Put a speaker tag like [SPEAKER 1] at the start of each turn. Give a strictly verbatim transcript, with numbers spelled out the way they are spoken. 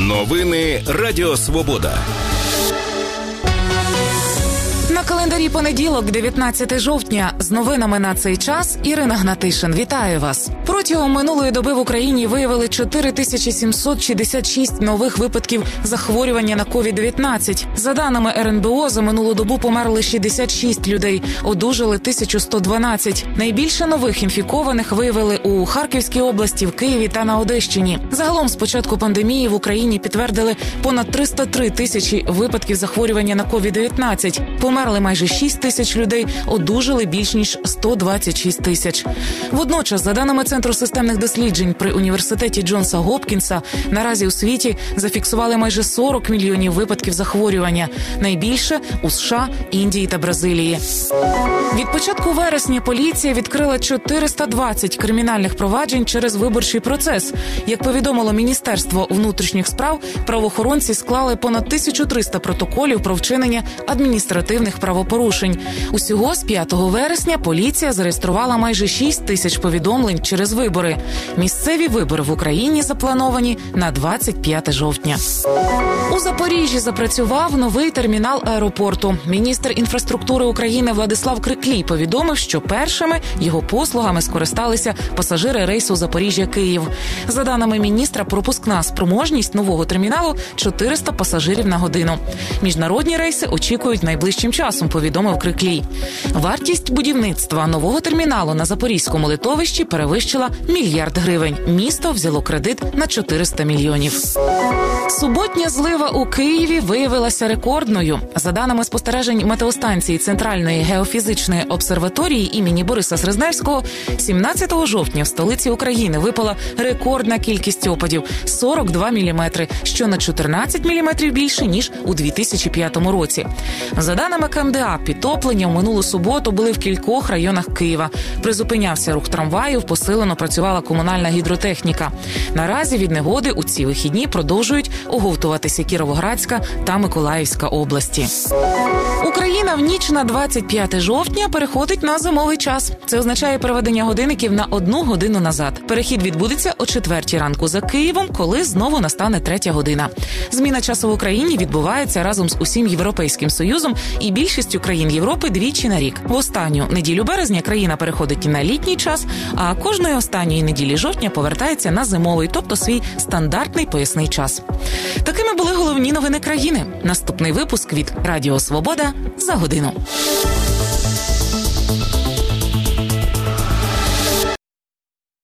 [SPEAKER 1] Новини Радіо Свобода.
[SPEAKER 2] На календарі понеділок, дев'ятнадцяте жовтня. З новинами на цей час Ірина Гнатишин. Вітаю вас. Протягом минулої доби в Україні виявили чотири тисячі сімсот шістдесят шість нових випадків захворювання на ковід дев'ятнадцять. За даними ер ен бе о, за минулу добу померли шістдесят шість людей, одужали тисяча сто дванадцять. Найбільше нових інфікованих виявили у Харківській області, в Києві та на Одещині. Загалом з початку пандемії в Україні підтвердили понад триста три тисячі випадків захворювання на ковід дев'ятнадцять. Померли майже шість тисяч людей, одужали більш ніж сто двадцять шість тисяч. Водночас, за даними Центру системних досліджень при університеті Джонса Гопкінса, наразі у світі зафіксували майже сорок мільйонів випадків захворювання. Найбільше у США, Індії та Бразилії. Від початку вересня поліція відкрила чотириста двадцять кримінальних проваджень через виборчий процес. Як повідомило Міністерство внутрішніх справ, правоохоронці склали понад тисячу триста протоколів про вчинення адміністративних правопорушень. Усього з п'ятого вересня поліція зареєструвала майже шість тисяч повідомлень через вибори. Місцеві вибори в Україні заплановані на двадцять п'яте жовтня. У Запоріжжі запрацював новий термінал аеропорту. Міністр інфраструктури України Владислав Криклій повідомив, що першими його послугами скористалися пасажири рейсу Запоріжжя-Київ. За даними міністра, пропускна спроможність нового терміналу – чотириста пасажирів на годину. Міжнародні рейси очікують найближчим часом, повідомив Криклій. Вартість будівництва нового терміналу на Запорізькому литовищі перевищила мільярд гривень. Місто взяло кредит на чотириста мільйонів. Суботня злива у Києві виявилася рекордною. За даними спостережень метеостанції Центральної геофізичної обсерваторії імені Бориса Срезневського, сімнадцятого жовтня в столиці України випала рекордна кількість опадів – сорок два міліметри, що на чотирнадцять міліметрів більше, ніж у дві тисячі п'ятому році. За даними ка ем де а, підтоплення в минулу суботу були в кількох районах Києва. Призупинявся рух трамваїв, посилено працювала комунальна гідротехніка. Наразі від негоди у ці вихідні продовжують оговтуватися Кіровоградська та Миколаївська області. Україна в ніч на двадцять п'яте жовтня переходить на зимовий час. Це означає переведення годинників на одну годину назад. Перехід відбудеться о четвертій ранку за Києвом, коли знову настане третя година. Зміна часу в Україні відбувається разом з усім Європейським Союзом і більшістю країн Європи двічі на рік. В останню неділю березня країна переходить на літній час, а кожної останньої неділі жовтня повертається на зимовий, тобто свій стандартний поясний час. Такими були головні новини країни. Наступний випуск від Радіо Свобода за годину.